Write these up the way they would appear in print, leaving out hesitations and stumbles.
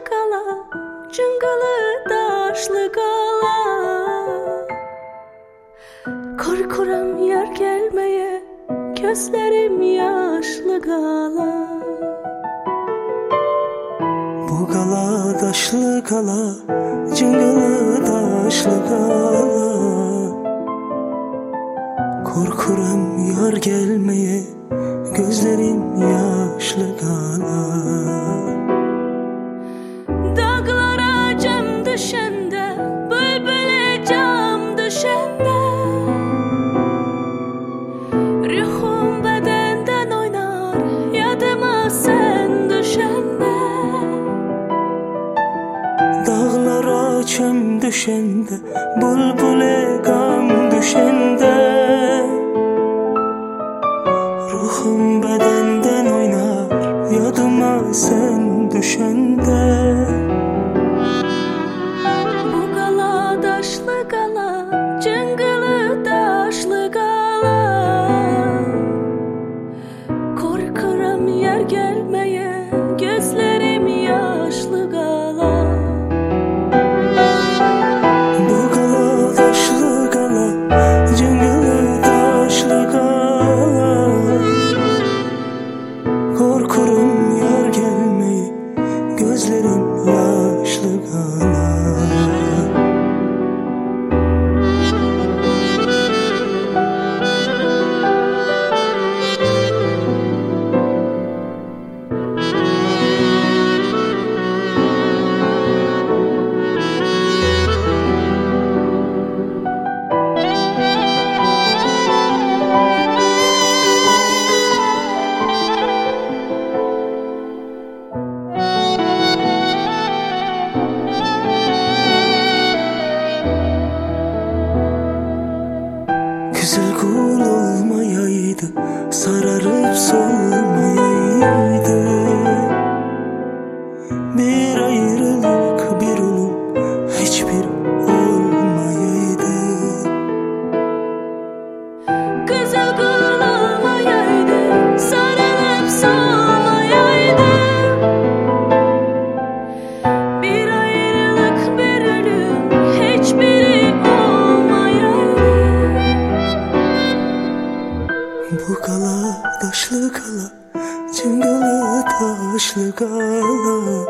kala, cıngalı daşlı kala. Korkuram yer gelmeye, gözlerim yaşlı kala. Bu kala daşlı kala, cıngalı daşlı kala. Korkuram yar gelmeye, gözlerim yaşlı kala. Dağlara cam düşende, bülbüle cam düşende, ruhum bedenden oynar, yadıma sen düşende. Dağlara çöm düşende, bülbüle gam düşende, ruhum bedenden oynar, yadıma sen düşende. Bu kala daşlı kala, cıngalı daşlı kala. Korkuram yer gelmeye, gözlerim yaşlı kala. Bu kala daşlı kala, cıngalı daşlı kala. Korkurum yar gelmeyi, gözlerim yaşlı kala. Güzel kul olmayaydı, sararıp solmayaydı. Bir ayrılık, bir ölüm, hiçbir olmayaydı. Güzel kul olmayaydı, sarılıp solmayaydı. Bir ayrılık, bir ölüm, hiçbiri olmayaydı. Bu kala daşlı kala, cıngalı taşlı kala.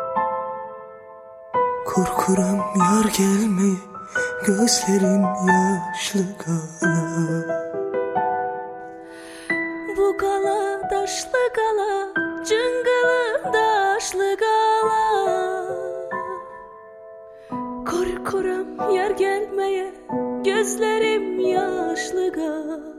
Korkuram yar gelmeyi, gözlerim yaşlı kala. Bu kala daşlı kala, cıngalı daşlı kala. Korkuram yer gelmeye, gözlerim yaşlı kala.